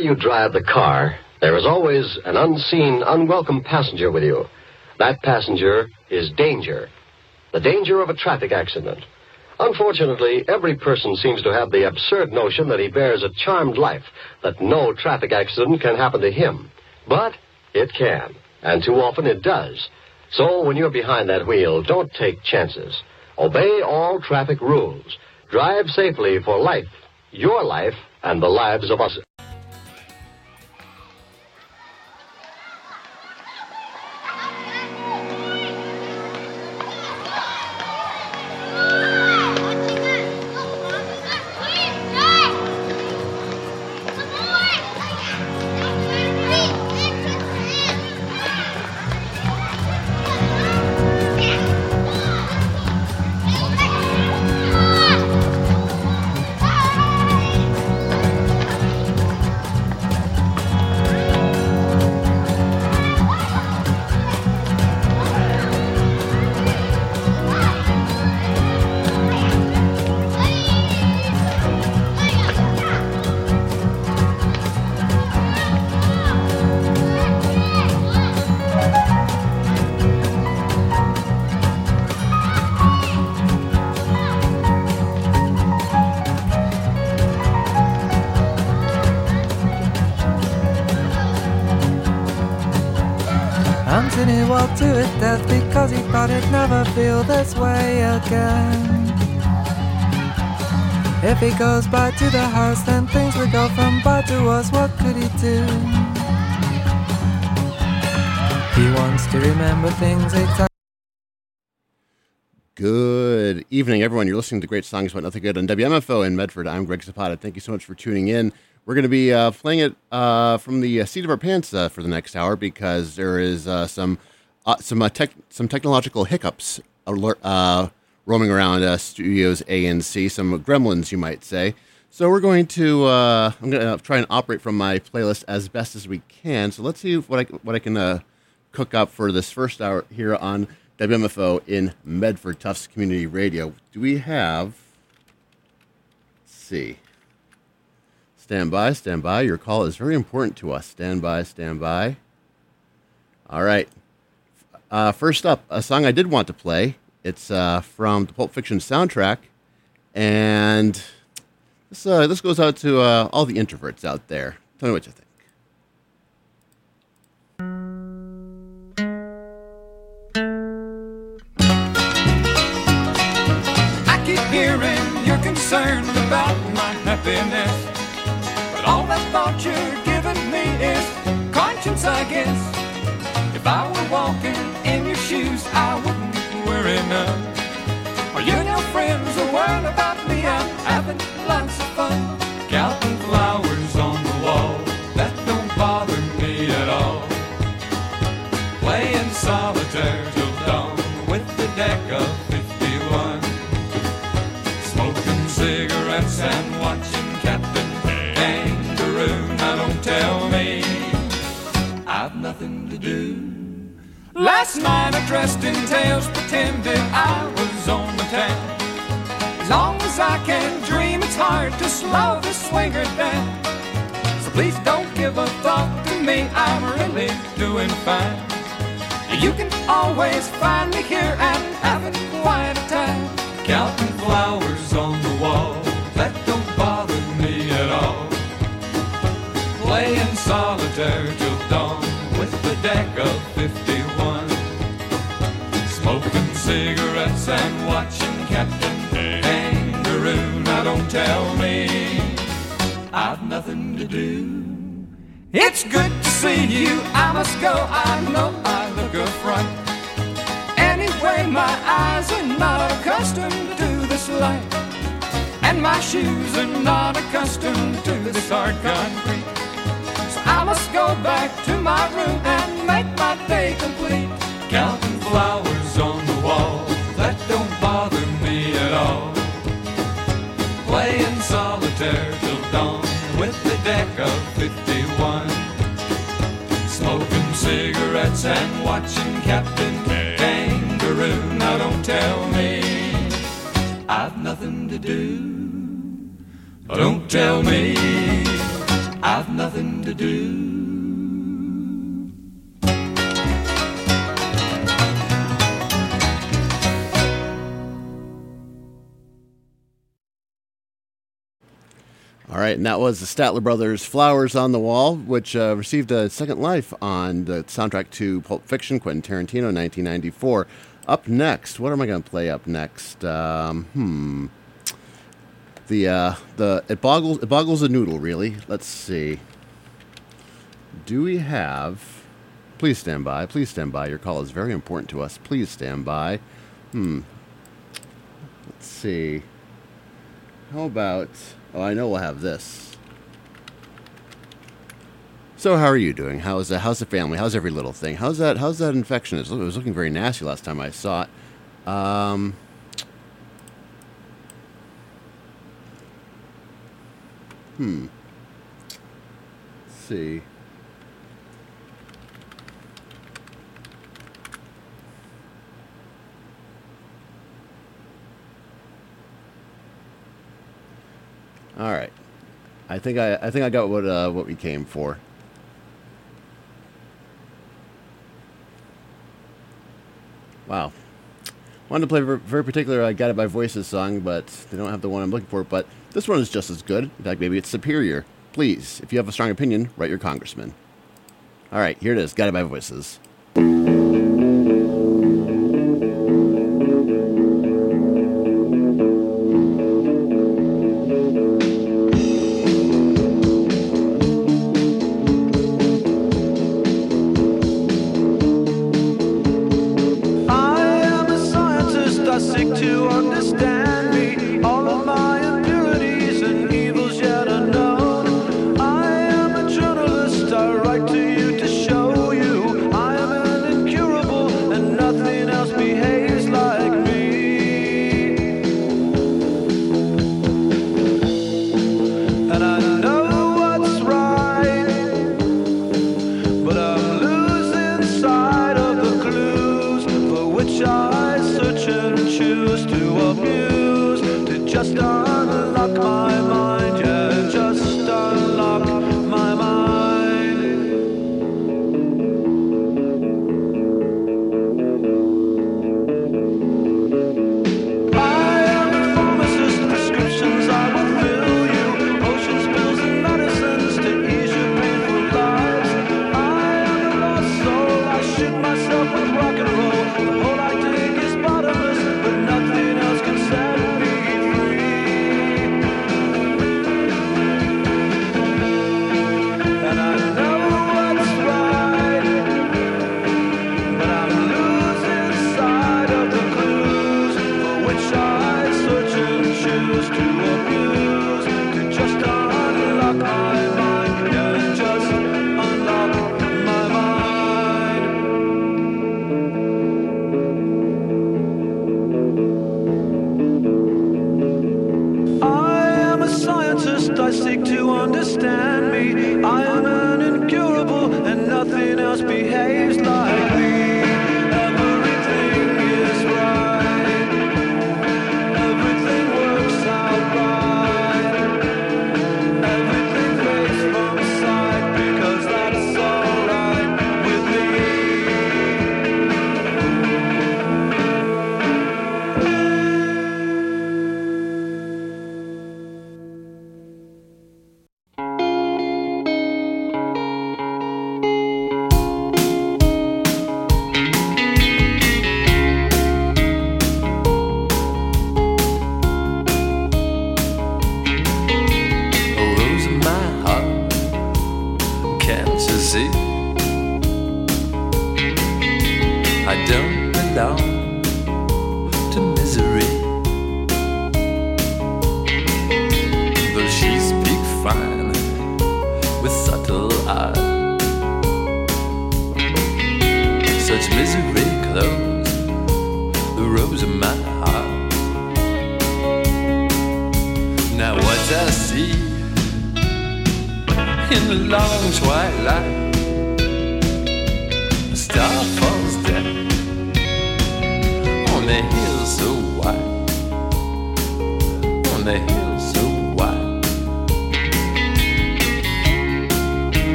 you drive the car, there is always an unseen, unwelcome passenger with you. That passenger is danger. The danger of a traffic accident. Unfortunately, every person seems to have the absurd notion that he bears a charmed life, that no traffic accident can happen to him. But it can, and too often it does. So when you're behind that wheel, don't take chances. Obey all traffic rules. Drive safely for life, your life, and the lives of us. Anthony walked to his death because he thought he'd never feel this way again. If he goes back to the house, then things would go from bad to worse. What could he do? He wants to remember things exactly. Good evening, everyone. You're listening to Great Songs About Nothing Good on WMFO in Medford. I'm Greg Zapata. Thank you so much for tuning in. We're going to be playing it from the seat of our pants for the next hour because there is some technological hiccups roaming around Studios A and C, some gremlins, you might say. So we're going to I'm going to try and operate from my playlist as best as we can. So let's see what I can cook up for this first hour here on WMFO in Medford Tufts Community Radio. Do we have? Let's see. Stand by. Your call is very important to us. Stand by. All right. First up, a song I did want to play. It's from the Pulp Fiction soundtrack. And this goes out to all the introverts out there. Tell me what you think. I keep hearing you're concerned about my happiness. But all that thought you're giving me is conscience, I guess. If I were walking in your shoes, I wouldn't worry none. Are you and your friends are worried about me? I'm having lots of fun. Counting flowers on the wall, that don't bother me at all. Playing solitaire till dawn with the deck of 51. Smoking cigarettes and watching Captain Kangaroo. Now don't tell me I've nothing to do. Last night I dressed in tails, pretended I was on the town. As long as I can dream, it's hard to slow the swinger down. So please don't give a thought to me, I'm really doing fine. You can always find me here and having quite a time. Counting flowers on the wall, that don't bother me at all. Playing solitaire till dawn with the deck of 51. Smoking cigarettes and watching Captain Kangaroo. Now don't tell me I've nothing to do. It's good to see you, I must go, I know I look a front. Anyway, my eyes are not accustomed to this light, and my shoes are not accustomed to this hard concrete. So I must go back to my room and make my day complete. Counting flowers on the wall, that don't bother me at all. Playing solitaire till dawn with the deck of 51. Smoking cigarettes and watching Captain Kangaroo. Now don't tell me I've nothing to do. Don't tell me I've nothing to do. All right, and that was the Statler Brothers' Flowers on the Wall, which received a second life on the soundtrack to Pulp Fiction, Quentin Tarantino, 1994. Up next, what am I going to play up next? It boggles a noodle, really. Let's see. Do we have... Please stand by. Please stand by. Your call is very important to us. Please stand by. Let's see. How about... Oh, I know we'll have this. So, how are you doing? How's the family? How's every little thing? How's that infection? It was looking very nasty last time I saw it. Let's see. All right, I think I got what we came for. Wow, wanted to play a very particular "I Got It by Voices" song, but they don't have the one I'm looking for. But this one is just as good. In fact, maybe it's superior. Please, if you have a strong opinion, write your congressman. All right, here it is. "Got It by Voices."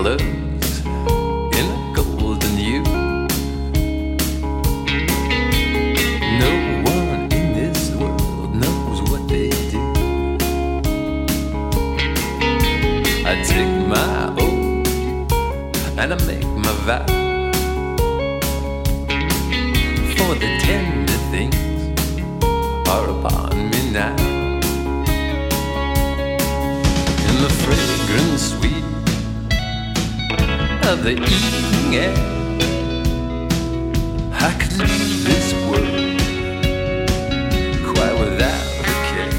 colors in a golden hue. No one in this world knows what they do. I take my oath and I make my vow, for the tender things are upon me now. In the fragrant sweet of the evening air, I could leave this world quite without a care.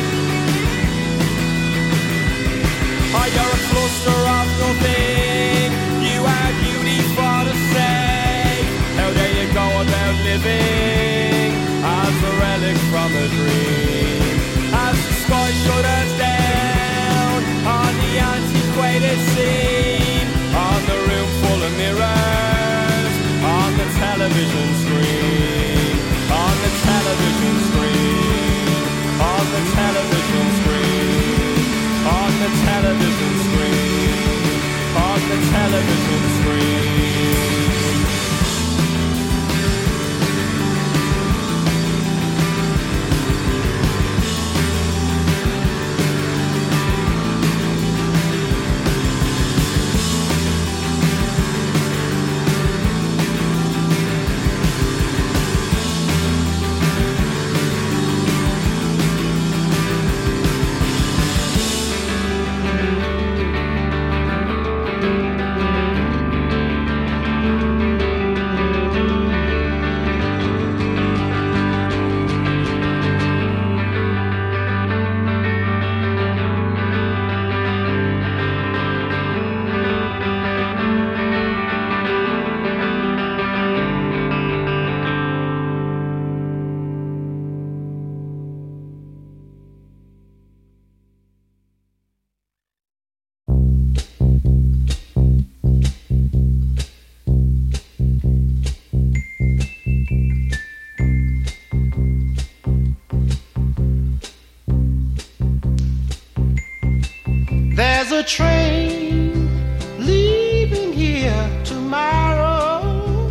You're a cluster of nothing. living as a relic from a dream. As the sky shudders down on the antiquated scene, on the room full of mirrors, on the television screen, on the television screen, on the television screen, on the television screen, on the television screen. There's a train leaving here tomorrow,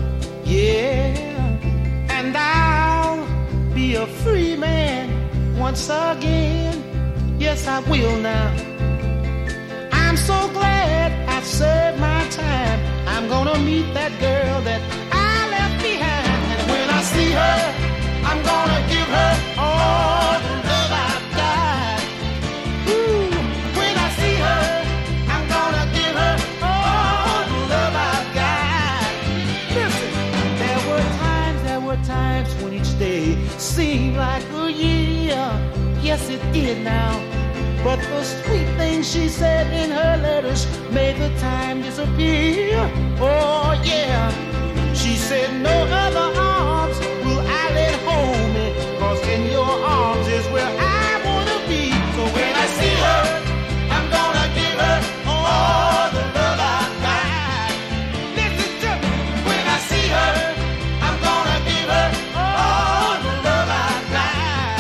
yeah, and I'll be a free man once again. Yes, I will now. I'm so glad I've served my time. I'm gonna meet that girl that I left behind, and when I see her, I'm gonna give her all the love I've got. Ooh, when I see her, I'm gonna give her all the love I've got. Listen, there were times when each day seemed like a year. Yes, it did now. But the sweet things she said in her letters made the time disappear. Oh, yeah. She said, no other arms will I let hold me, 'cause in your arms is where I want to be. So when I see her, I'm gonna give her all the love I've got. Listen to me. When I see her, I'm gonna give her all the love I've got.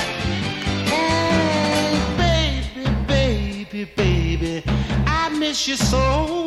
Baby, I miss you so.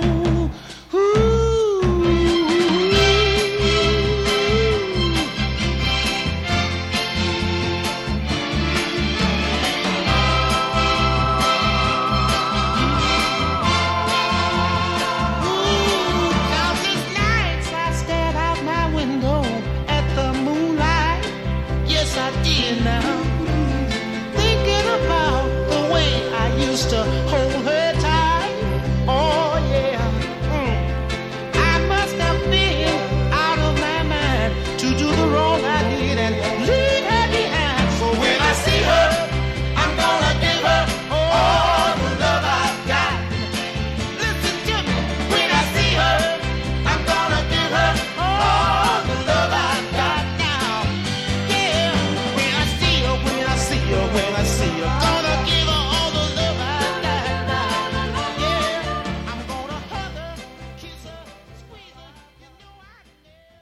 Countless nights I stared out my window at the moonlight. Yes, I did now. Thinking about the way I used to hold her tight. Oh, yeah. I must have been out of my mind to do the wrong I did and leave her behind. So when I see her, I'm gonna give her all the love I've got. Listen to me. When I see her, I'm gonna give her all the love I've got now. Yeah. When I see her, when I see her, when I see her, gonna give her all the love I've got now. Yeah. I'm gonna hug her, kiss her, squeeze her. You know I never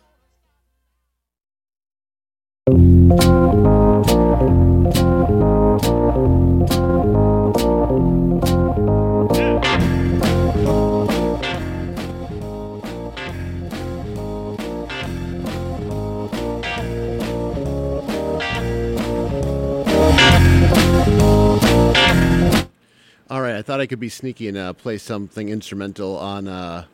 All right, I thought I could be sneaky and play something instrumental on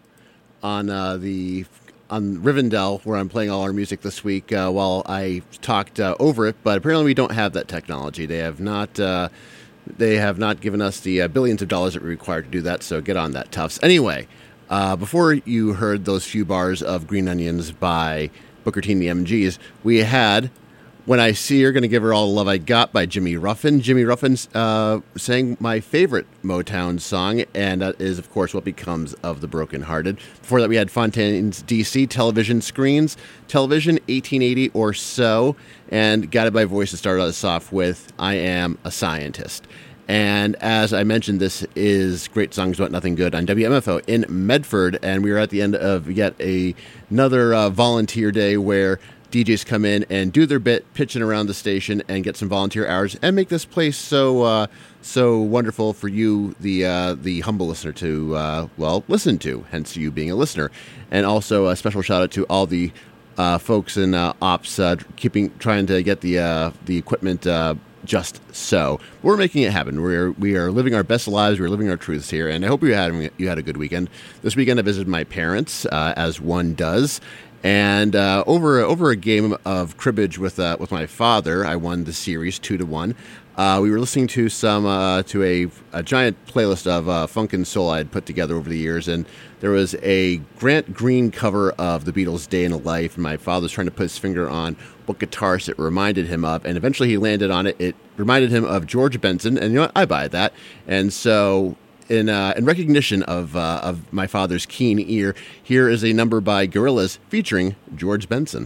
Rivendell, where I'm playing all our music this week, while I talked over it. But apparently, we don't have that technology. They have not given us the billions of dollars that we require to do that. So get on that, Tufts. Anyway, before you heard those few bars of Green Onions by Booker T and the MGs, we had When I See Her, Gonna Give Her All the Love I Got by Jimmy Ruffin. Jimmy Ruffin sang my favorite Motown song, and that is, of course, What Becomes of the Broken Hearted. Before that, we had Fontaine's DC, Television Screens, Television, 1880 or So, and Guided by Voices started us off with I Am a Scientist. And as I mentioned, this is Great Songs But Nothing Good on WMFO in Medford, and we are at the end of yet another volunteer day where DJs come in and do their bit, pitching around the station, and get some volunteer hours, and make this place so wonderful for you, the humble listener, to listen to. Hence, you being a listener, and also a special shout out to all the folks in ops trying to get the equipment just so. We're making it happen. We are living our best lives. We're living our truths here, and I hope you had a good weekend. This weekend, I visited my parents, as one does. And over a game of cribbage with my father, I won the series 2-1. We were listening to a giant playlist of funk and soul I had put together over the years, and there was a Grant Green cover of the Beatles' Day in a Life, and my father was trying to put his finger on what guitarist it reminded him of, and eventually he landed on it. It reminded him of George Benson, and you know what? I buy that. And so in recognition of my father's keen ear, here is a number by Gorillaz featuring George Benson.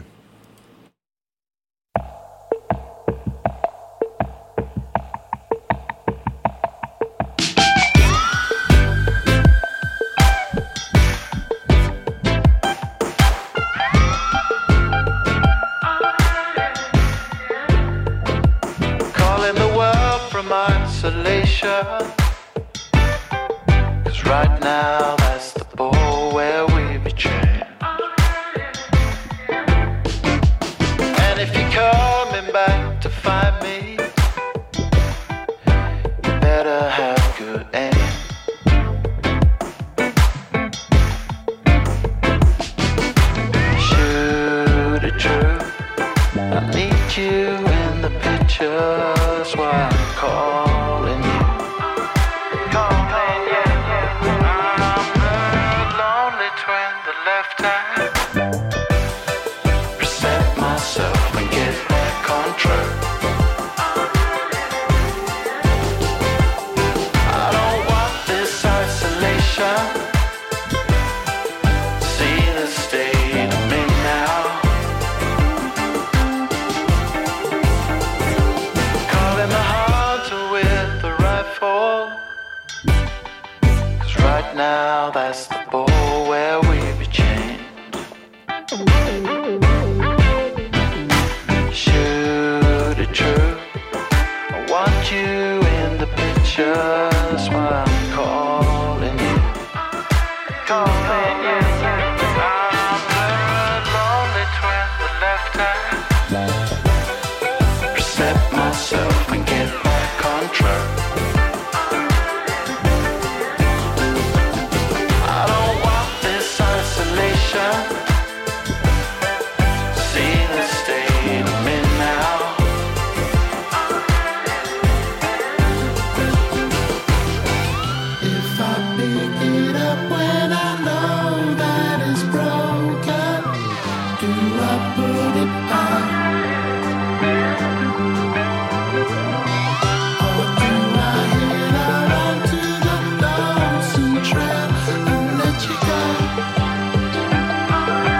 Calling the world from isolation. Right now, that's the ball where we betray. And if you're coming back to find me, you better have good aim. Shoot it true, I need you in the picture, that's why I'm calling you. Reset myself and get back on track. I don't want this isolation. See the state of me now. Calling the hunter with the rifle. 'Cause right now that's the ball where we be chained. Shoot it true, I want you in the picture, that's why I'm calling you. Calling you. I'm the lonely twin, the left hand. Reset myself and get back on track. I don't want this isolation. See the state of me now. If I pick it up when I know that it's broken, do I put it back? Or do I head out onto the lonesome trail and let you go?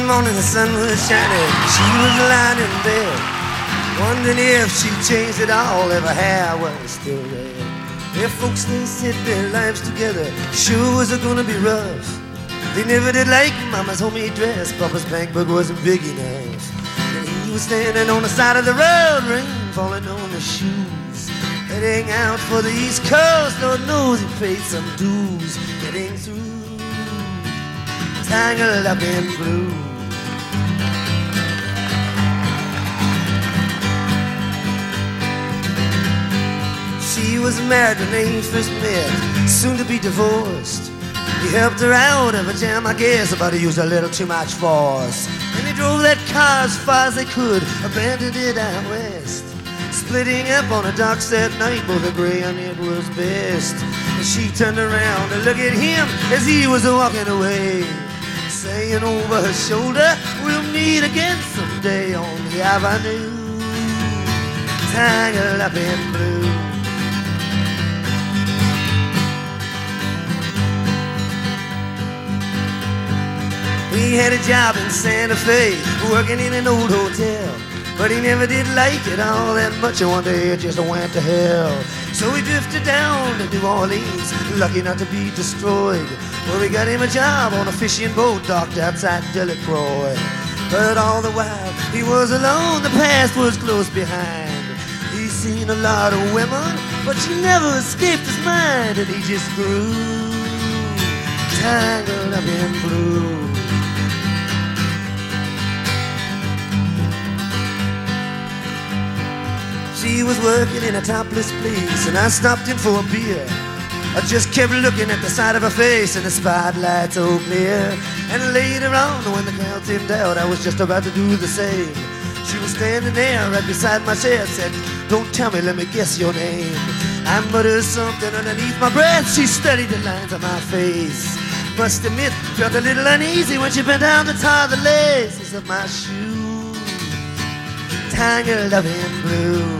One morning the sun was shining, she was lying in bed, wondering if she'd changed it all, if her hair was still red. If folks, they said their lives together sure was gonna be rough. They never did like Mama's homemade dress, Papa's bank book wasn't big enough. And he was standing on the side of the road, rain falling on his shoes, heading out for the East Coast. Lord knows he paid some dues, getting through, tangled up in blue. She was married when they first met, soon to be divorced. He helped her out of a jam, I guess, but he used a little too much force. And he drove that car as far as they could, abandoned it out west. Splitting up on the docks that night, both agree on it was best. And she turned around to look at him as he was walking away, saying over her shoulder, we'll meet again someday on the avenue, tangled up in blue. He had a job in Santa Fe, working in an old hotel, but he never did like it all that much, and one day it just went to hell. So he drifted down to New Orleans, lucky not to be destroyed. Well, we got him a job on a fishing boat docked outside Delacroix. But all the while he was alone, the past was close behind. He's seen a lot of women, but she never escaped his mind, and he just grew tangled up in blue. She was working in a topless place, and I stopped in for a beer. I just kept looking at the side of her face, and the spotlight so clear. And later on, when the crowd thinned out, I was just about to do the same. She was standing there right beside my chair, said, don't tell me, let me guess your name. I muttered something underneath my breath. She studied the lines on my face. Must admit, felt a little uneasy when she bent down to tie the laces of my shoes, tangled up in blue.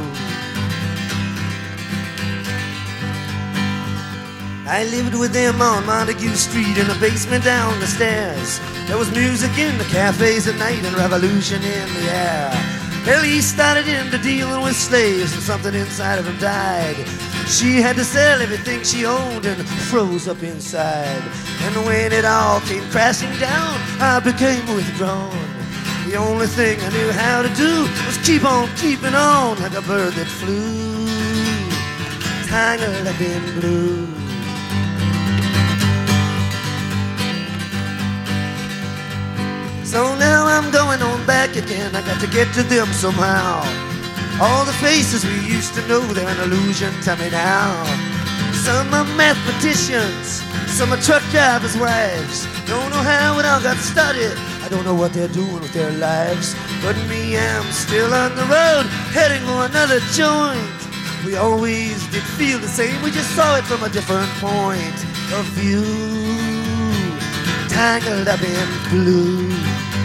I lived with them on Montague Street in the basement down the stairs. There was music in the cafes at night and revolution in the air. Well, he started into dealing with slaves and something inside of him died. She had to sell everything she owned and froze up inside. And when it all came crashing down, I became withdrawn. The only thing I knew how to do was keep on keeping on like a bird that flew, tangled up in blue. So now I'm going on back again, I got to get to them somehow. All the faces we used to know, they're an illusion to me now. Some are mathematicians, some are truck drivers' wives. Don't know how it all got started, I don't know what they're doing with their lives. But me, I'm still on the road, heading for another joint. We always did feel the same, we just saw it from a different point of view, tangled up in blue.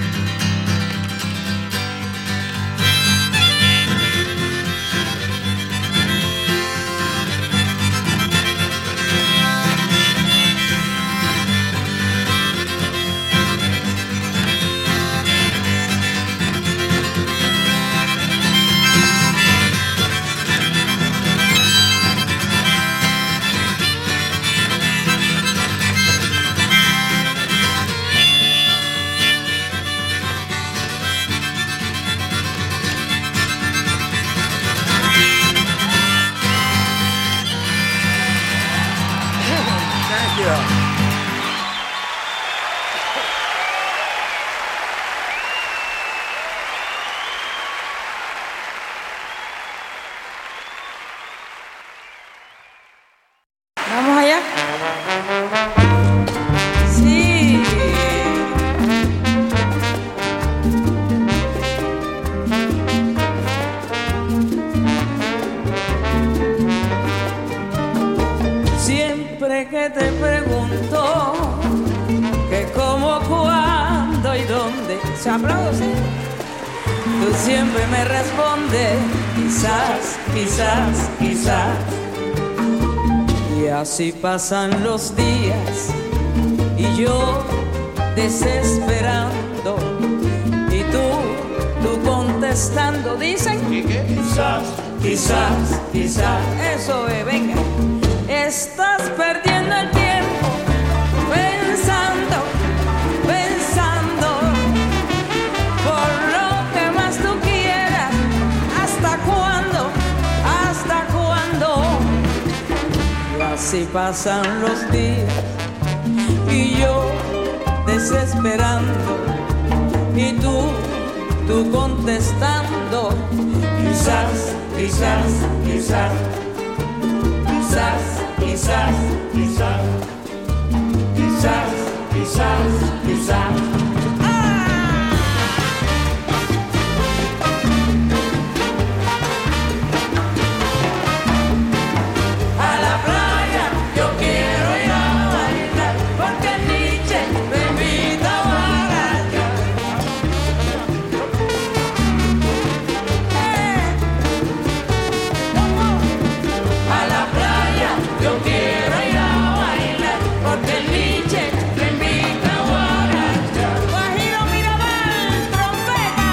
Vamos allá. Sí. Siempre que te pregunto que cómo, cuándo y dónde, se aplaude, ¿sí? Tú siempre me respondes, quizás, quizás, quizás. Y así pasan los días y yo desesperando contestando, dicen. ¿Y qué? Quizás, quizás, quizás. Eso es, venga. Estás perdiendo el tiempo pensando, pensando por lo que más tú quieras. ¿Hasta cuándo? ¿Hasta cuándo? Y así pasan los días y yo desesperando y tú contestando. Quizás, quizás, quizás. Quizás, quizás, quizás. Quizás, quizás, quizás. A la playa yo quiero ir a bailar, porque Nietzsche me invita a bailar. A la playa yo quiero ir a bailar, porque Nietzsche me invita a bailar. Guajiro Mirabal, trompeta.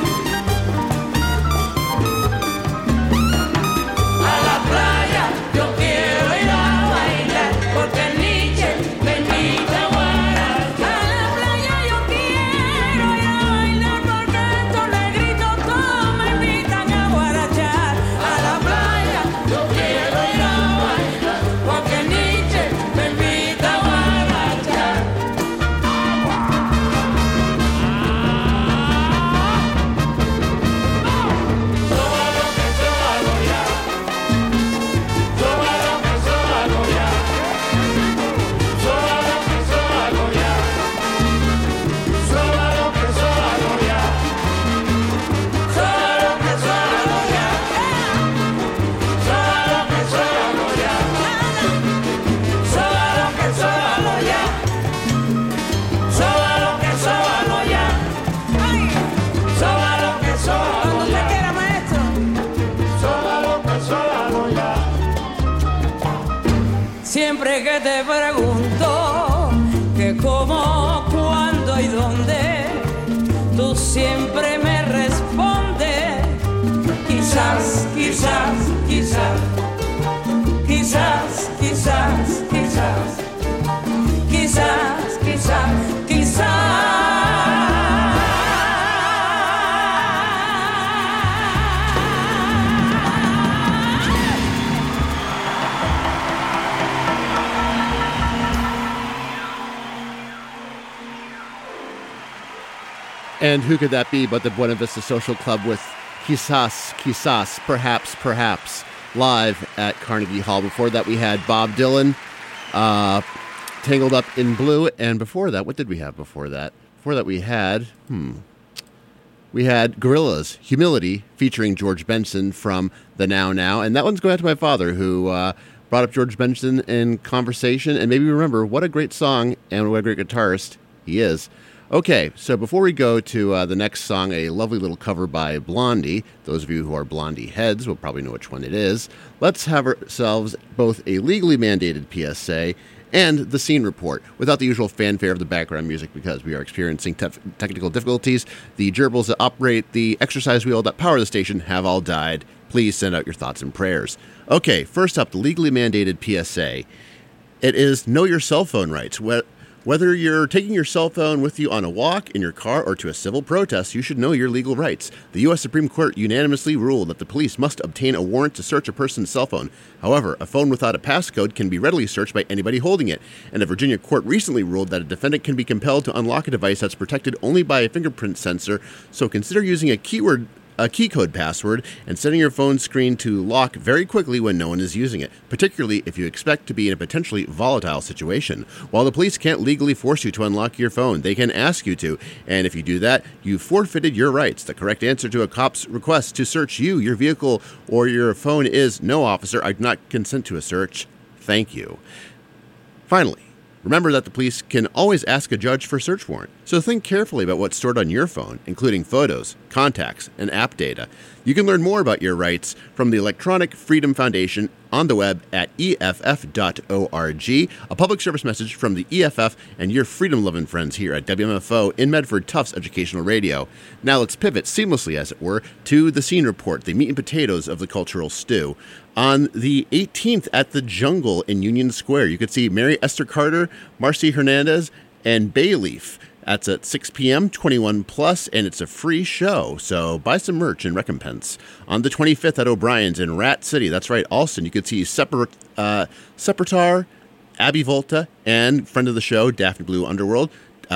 A la playa yo quiero ir a bailar, porque Nietzsche me invita a bailar. A la playa yo quiero ir a bailar, porque estos negritos todos me invitan a guarachar. A la playa yo quiero ir a bailar, porque Nietzsche me invita a guarachar. Siempre que te pregunto que cómo, cuándo y dónde, tú siempre me respondes. Quizás, quizás, quizás. Quizás, quizás, quizás. Quizás, quizás, quizás. And who could that be but the Buena Vista Social Club with Quizás, Quizás, Perhaps, Perhaps, live at Carnegie Hall. Before that, we had Bob Dylan, Tangled Up in Blue. And before that, what did we have before that? Before that, we had Gorillaz, Humility, featuring George Benson from the Now Now. And that one's going out to my father, who brought up George Benson in conversation. And maybe remember what a great song and what a great guitarist he is. Okay, so before we go to the next song, a lovely little cover by Blondie. Those of you who are Blondie heads will probably know which one it is. Let's have ourselves both a legally mandated PSA and the scene report, without the usual fanfare of the background music, because we are experiencing technical difficulties. The gerbils that operate the exercise wheel that power the station have all died. Please send out your thoughts and prayers. Okay, first up, the legally mandated PSA. It is know your cell phone rights. Whether you're taking your cell phone with you on a walk, in your car, or to a civil protest, you should know your legal rights. The U.S. Supreme Court unanimously ruled that the police must obtain a warrant to search a person's cell phone. However, a phone without a passcode can be readily searched by anybody holding it. And a Virginia court recently ruled that a defendant can be compelled to unlock a device that's protected only by a fingerprint sensor. So consider using a key code password and setting your phone screen to lock very quickly when no one is using it, particularly if you expect to be in a potentially volatile situation. While the police can't legally force you to unlock your phone, they can ask you to, and if you do that, you've forfeited your rights. The correct answer to a cop's request to search you, your vehicle, or your phone is, "No, officer, I do not consent to a search. Thank you." Finally, remember that the police can always ask a judge for a search warrant. so think carefully about what's stored on your phone, including photos, contacts, and app data. You can learn more about your rights from the Electronic Freedom Foundation on the web at EFF.org. A public service message from the EFF and your freedom-loving friends here at WMFO in Medford, Tufts Educational Radio. Now let's pivot seamlessly, as it were, to the Scene Report, the meat and potatoes of the cultural stew. On the 18th at the Jungle in Union Square, you could see Mary Esther Carter, Marcy Hernandez, and Bayleaf. That's at 6 p.m., 21 plus, and it's a free show, so buy some merch in recompense. On the 25th at O'Brien's in Rat City, that's right, Alston, you could see Sepultar, Abby Volta, and friend of the show, Daphne Blue Underworld.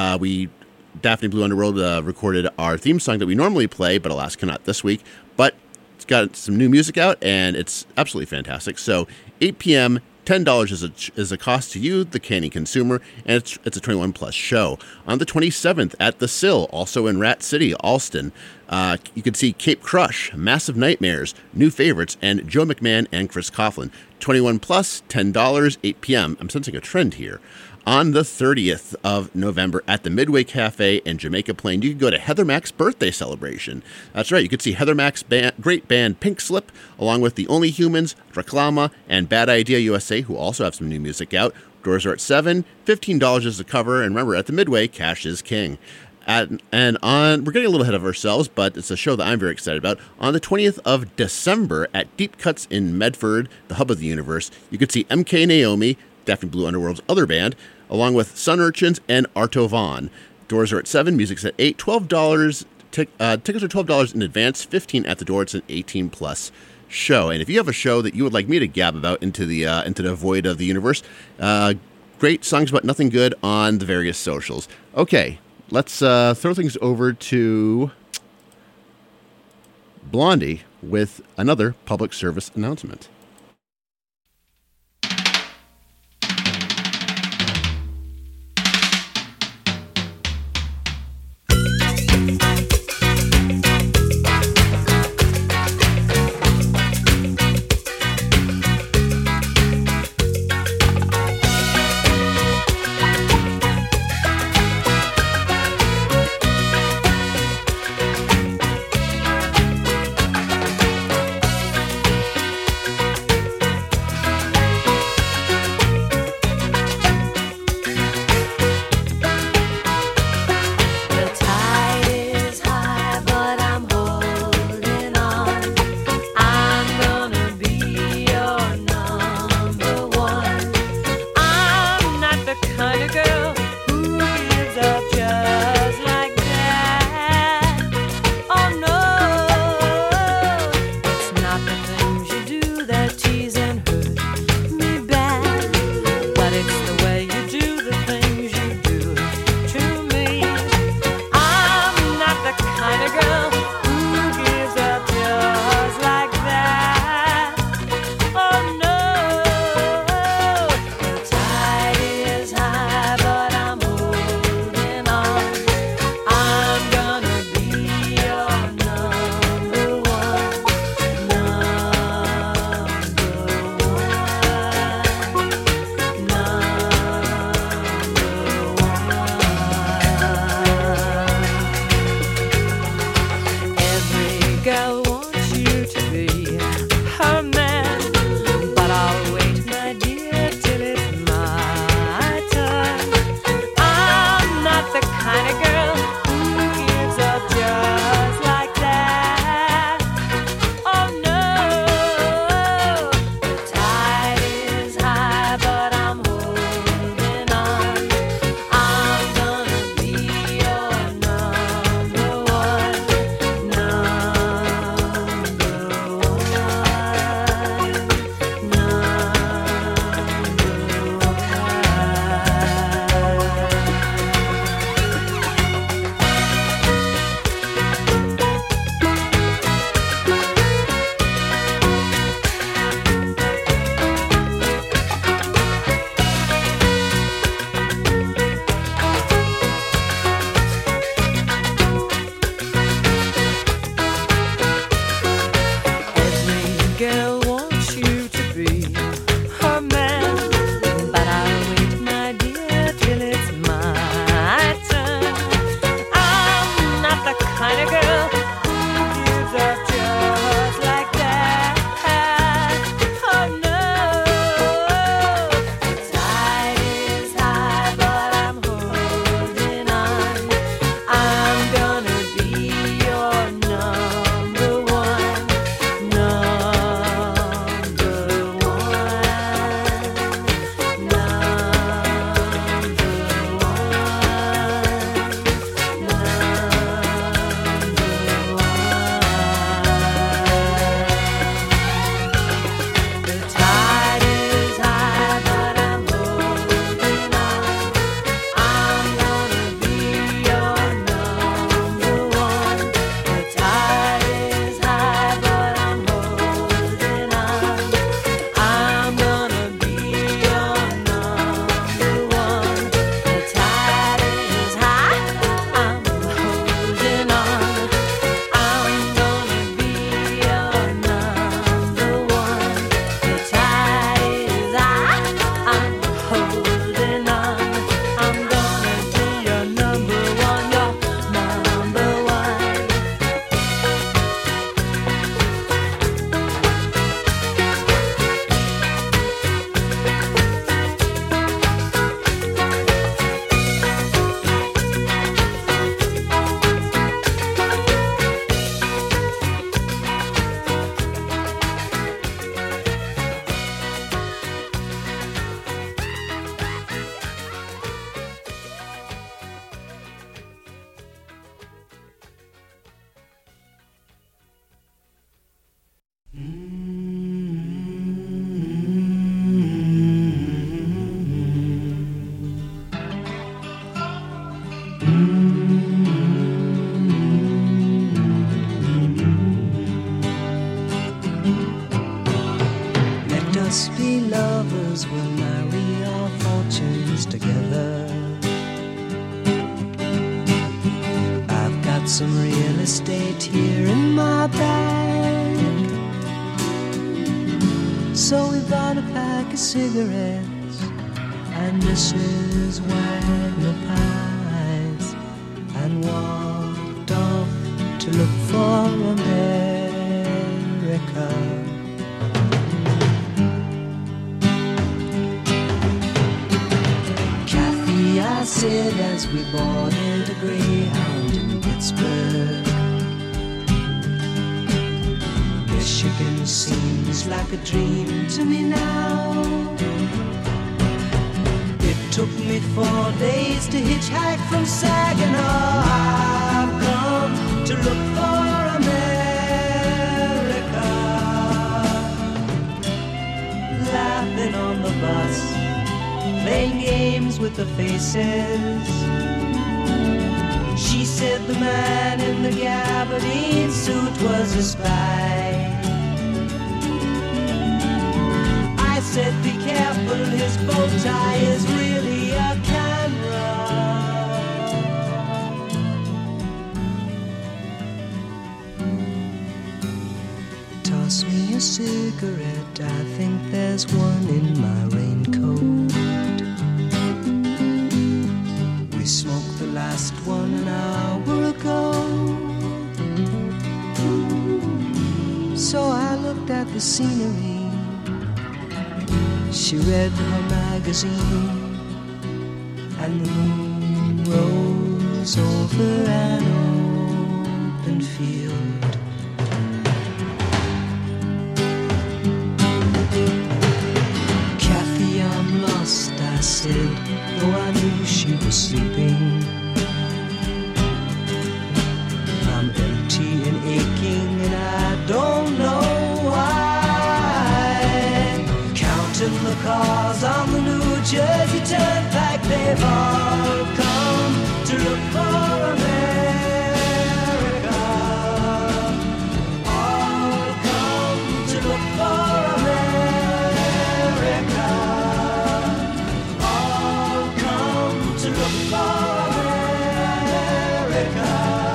Daphne Blue Underworld recorded our theme song that we normally play, but alas, cannot this week. But it's got some new music out, and it's absolutely fantastic. So 8 p.m., $10 is a cost to you, the candy consumer, and it's a 21-plus show. On the 27th at The Sill, also in Rat City, Alston, you can see Cape Crush, Massive Nightmares, New Favorites, and Joe McMahon and Chris Coughlin. 21-plus, $10, 8 p.m. I'm sensing a trend here. On the 30th of November at the Midway Cafe in Jamaica Plain, you can go to Heather Mack's birthday celebration. That's right, you can see Heather Mack's great band Pink Slip, along with The Only Humans, Reclama, and Bad Idea USA, who also have some new music out. Doors are at 7, $15 is the cover, and remember, at the Midway, cash is king. We're getting a little ahead of ourselves, but it's a show that I'm very excited about. On the 20th of December at Deep Cuts in Medford, the hub of the universe, you can see MK Naomi, Daphne Blue Underworld's other band, along with Sun Urchins and Arto Vaughn. Doors are at 7, music's at 8, $12. Tickets are $12 in advance, $15 at the door. It's an 18-plus show. And if you have a show that you would like me to gab about into the void of the universe, great songs about nothing good on the various socials. Okay, let's throw things over to Blondie with another public service announcement. some real estate here in my bag. So we bought a pack of cigarettes and Mrs. Wagner pies and walked off to look for America. Kathy, I said as we boarded a Greyhound in Pittsburgh, Michigan seems like a dream to me now. It took me 4 days to hitchhike from Saginaw. I've come to look for America. Laughing on the bus, playing games with the faces. She said the man in the gabardine suit was a spy. I said be careful, his bow tie is really a camera. Toss me a cigarette, I think there's one in my raincoat. We smoked the last one an hour ago. So I looked at the scenery. She read her magazine, and the moon rose over an open field. Kathy, I'm lost, I said, though I knew she was sleeping. I'm empty and aching, and I don't know why. Counting the cars on the New Jersey Turnpike, they've all come to look for America. All come to look for America. All come to look for America.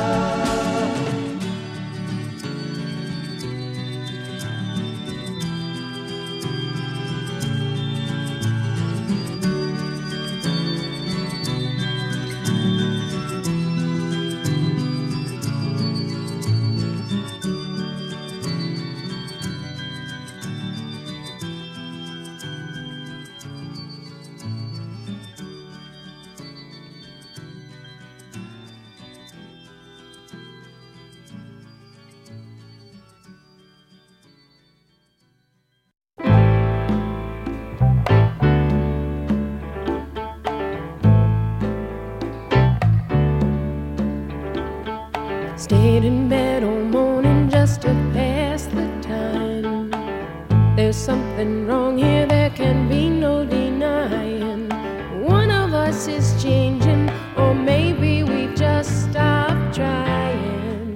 Stayed in bed all morning just to pass the time. There's something wrong here, there can be no denying. One of us is changing, or maybe we just stopped trying.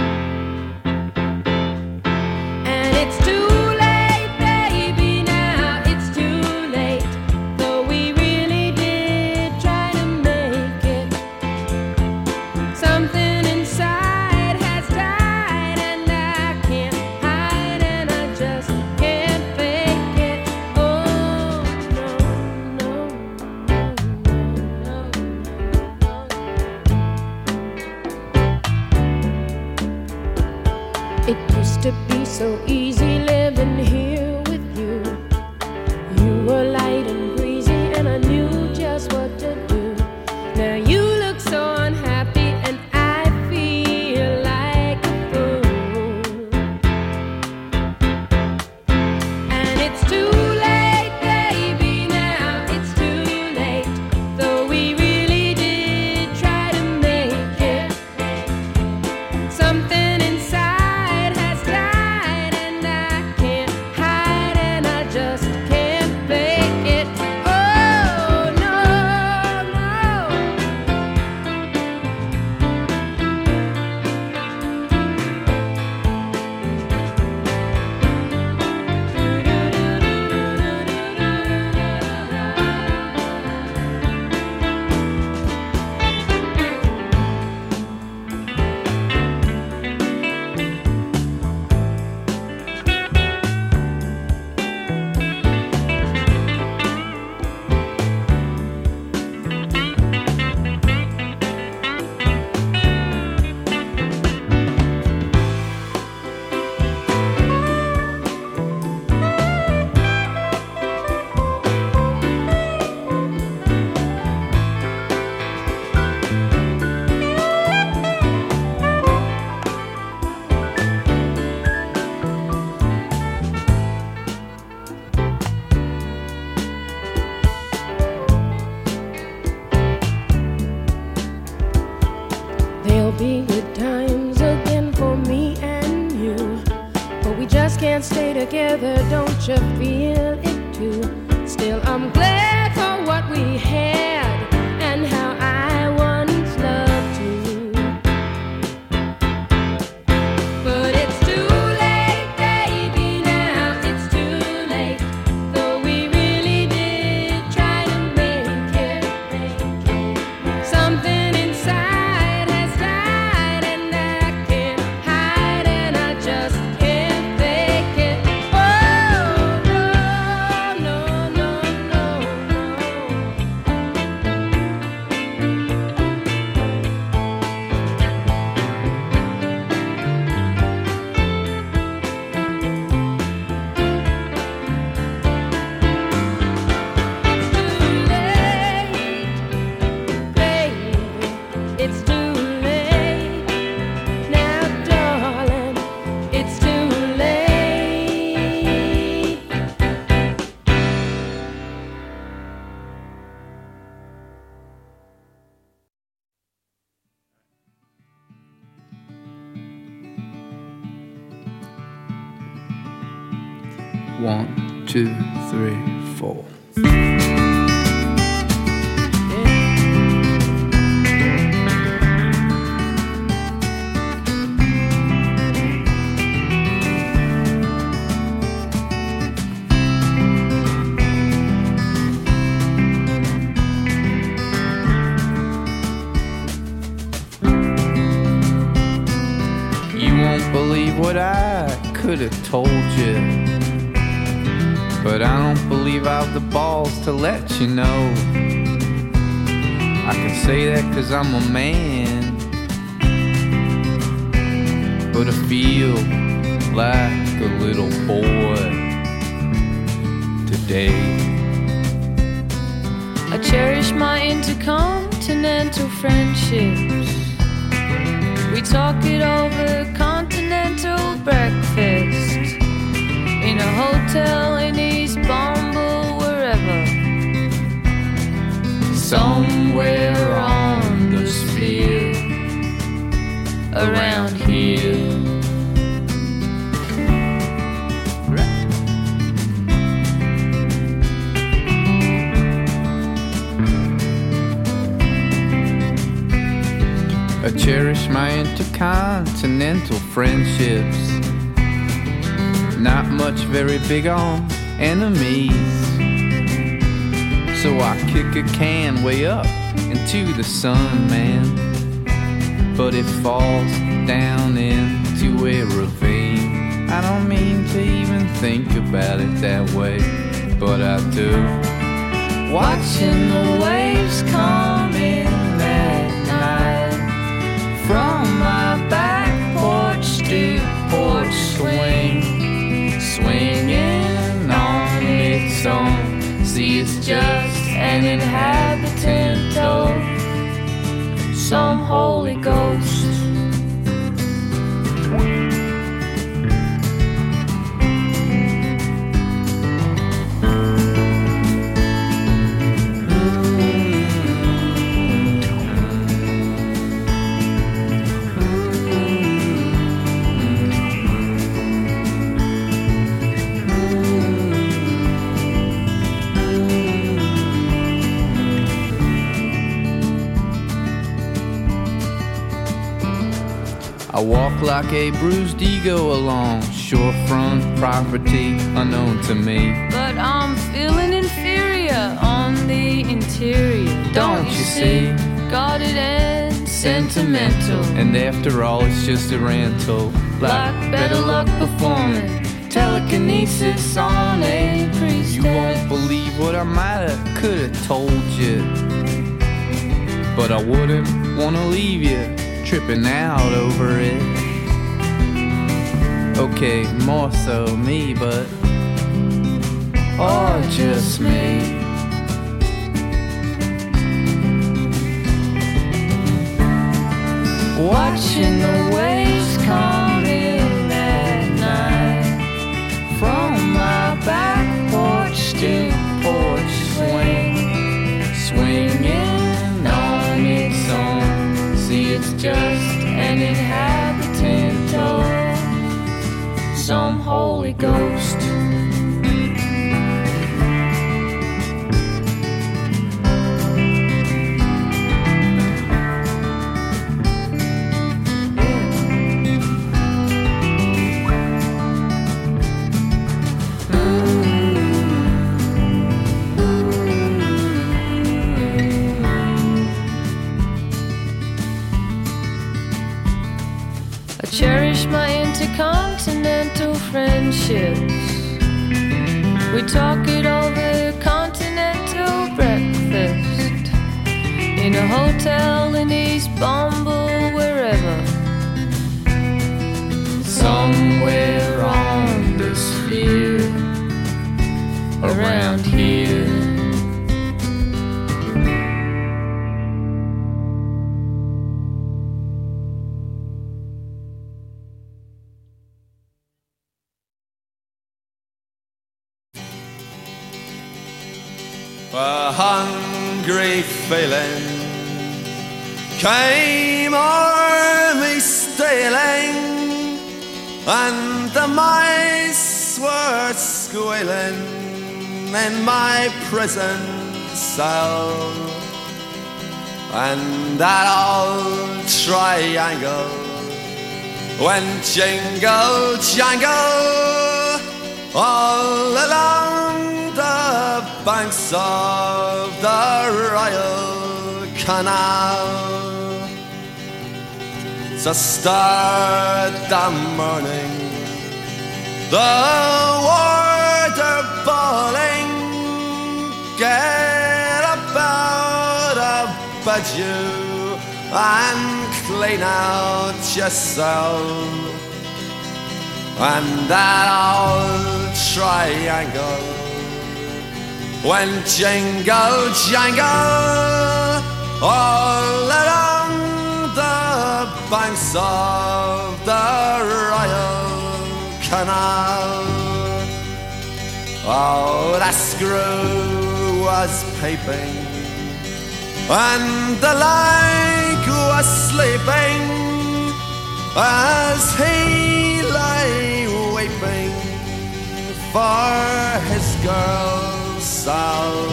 And it's too late, baby, now it's too late. Though we really did try to make it. Something inside it used to be so easy living here with you. You were light and breezy, and I knew just what to do. Now you look so unhappy, and I feel like a fool. And it's too late, baby, now it's too late. Though we really did try to make it. Something inside has died, and I can't can't stay together, don't you feel it too? Still, I'm glad for what we had and how I once loved you. But it's too late, baby, now it's too late. Though we really did try to make it. Something inside has died and I can't hide and I just can't fake it. Oh, no, no, no, no, it's too late, now, darling, it's too late. 1, 2, 3, 4. You won't believe what I could have told you, but I don't believe I've the balls to let you know. I can say that 'cause I'm a man, but I feel like a little boy today. I cherish my intercontinental friendships. We talk it over continental breakfast in a hotel in East Bombay, wherever. Somewhere on the sphere around here. I cherish my intercontinental friendships. Not much very big on enemies, so I kick a can way up into the sun, man. But it falls down into a ravine. I don't mean to even think about it that way, but I do. Watching the waves come in at night from my back porch to porch swing, swinging on its own. See, it's just an inhabitant of some Holy Ghost. I walk like a bruised ego along shorefront property unknown to me. But I'm feeling inferior on the interior. Don't you see? Guarded and sentimental. And after all, it's just a rental. Like better luck performing telekinesis on a priestess. You won't believe what I might have, could have told you, but I wouldn't want to leave you tripping out over it. Okay, more so me, but or just me. Watching the waves come in at night from my back porch to porch swing, swinging on its own. See, it's just an inhabitant of some holy Holy Ghost. I cherish my intercontinental friendships. We talk it over continental breakfast in a hotel in East Bumble, wherever. Somewhere on this field, around here. A hungry feeling came o'er me stealing, and the mice were squealing in my prison cell, and that old triangle went jingle jangle all along the banks of the Royal Canal. So start the morning, the water bawling, get up out of bed you and clean out yourself, and that old triangle went jingle jangle all along the banks of the Royal Canal. Oh, that screw was piping, and the like was sleeping as he lay weeping for his girl Sal,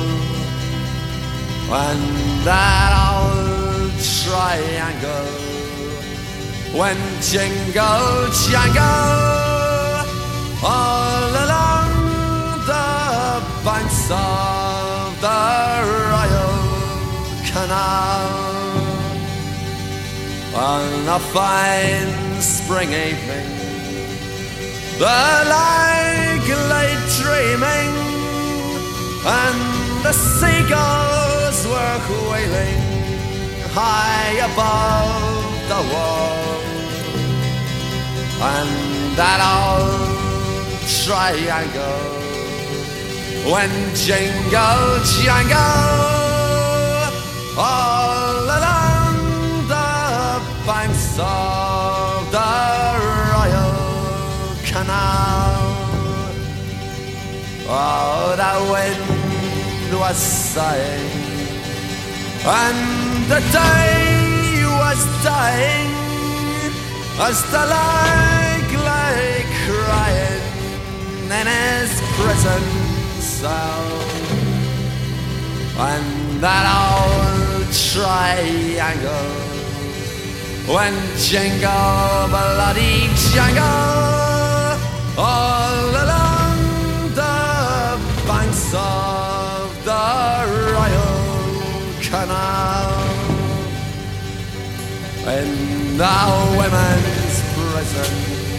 and that old triangle went jingle jangle all along the banks of the Royal Canal. On a fine spring evening, the like lay dreaming, and the seagulls were wailing high above the wall, and that old triangle went jingle jangle all along the banks of the Royal Canal. Oh, that wind was sighing, and the day was dying, as the like lay crying in his prison cell, and that old triangle went jingle bloody jangle all along the banks of the Royal Canal. In the women's prison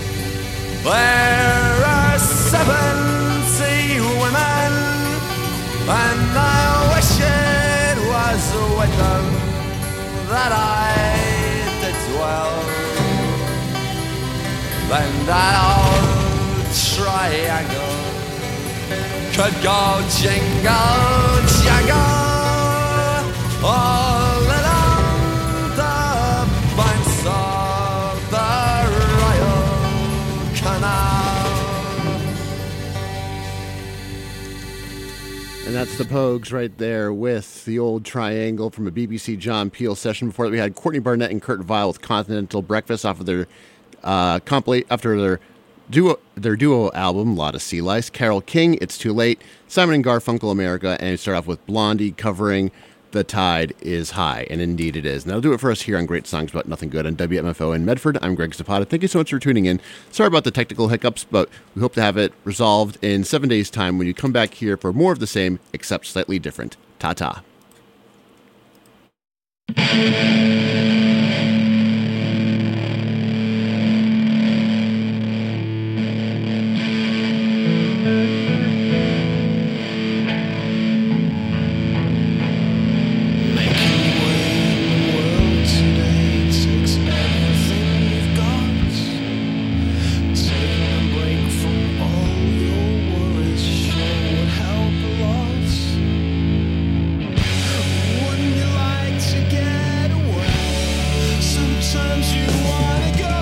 there are 70 women, and I wish it was with them that I did dwell. Then that old triangle could go jingle jangle all along the banks of the Royal Canal. And that's the Pogues right there with the old triangle from a BBC John Peel session. Before that, we had Courtney Barnett and Kurt Vile with Continental Breakfast off of their compilate after their their duo album, Lot of Sea Lice, Carole King, It's Too Late, Simon and Garfunkel America, and we start off with Blondie covering The Tide is High, and indeed it is. And that'll do it for us here on Great Songs About Nothing Good on WMFO in Medford. I'm Greg Zapata. Thank you so much for tuning in. Sorry about the technical hiccups, but we hope to have it resolved in 7 days' time when you come back here for more of the same, except slightly different. Ta-ta. Sometimes you wanna go.